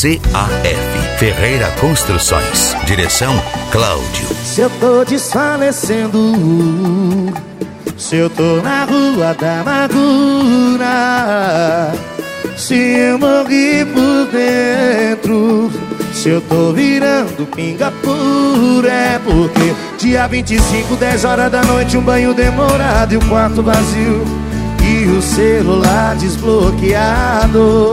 CAF Ferreira Construções. Direção Cláudio. Se eu tô desfalecendo, se eu tô na rua da amargura, se eu morri por dentro, se eu tô virando pinga pura, é porque dia 25, 10 horas da noite, um banho demorado e o quarto vazio e o celular desbloqueado.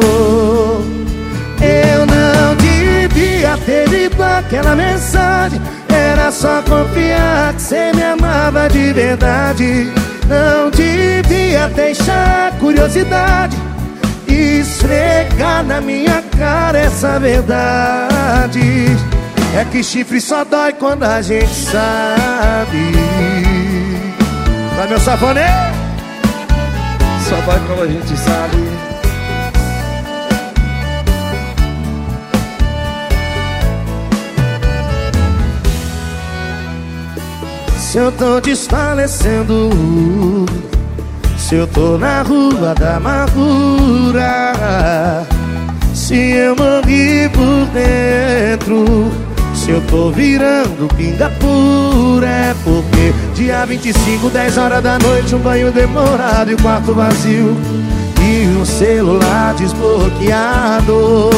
Eu não devia ter lido aquela mensagem, era só confiar que cê me amava de verdade. Não devia deixar curiosidade esfregar na minha cara essa verdade. É que chifre só dói quando a gente sabe. Vai, meu safonê! Só dói quando a gente sabe. Se eu tô desfalecendo, se eu tô na rua da amargura, se eu morri por dentro, se eu tô virando pinga pura, é porque dia 25, 10 horas da noite, um banho demorado e o quarto vazio e o celular desbloqueado.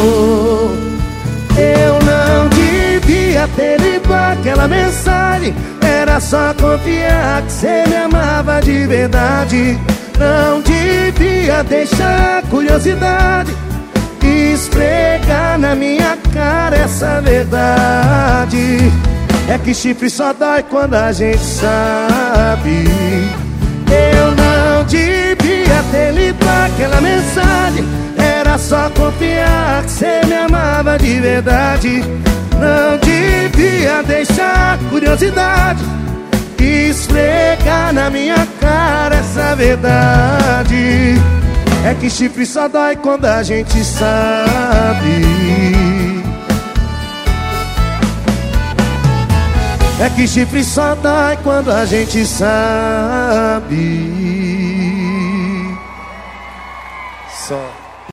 Eu não devia ter lido aquela mensagem, era só confiar que cê me amava de verdade. Não devia deixar curiosidade esfregar na minha cara essa verdade. É que chifre só dói quando a gente sabe. Eu não devia ter lido aquela mensagem, era só confiar que cê me amava de verdade. Não devia deixar curiosidade esfregar na minha cara essa verdade. É que chifre só dói quando a gente sabe. É que chifre só dói quando a gente sabe. Só.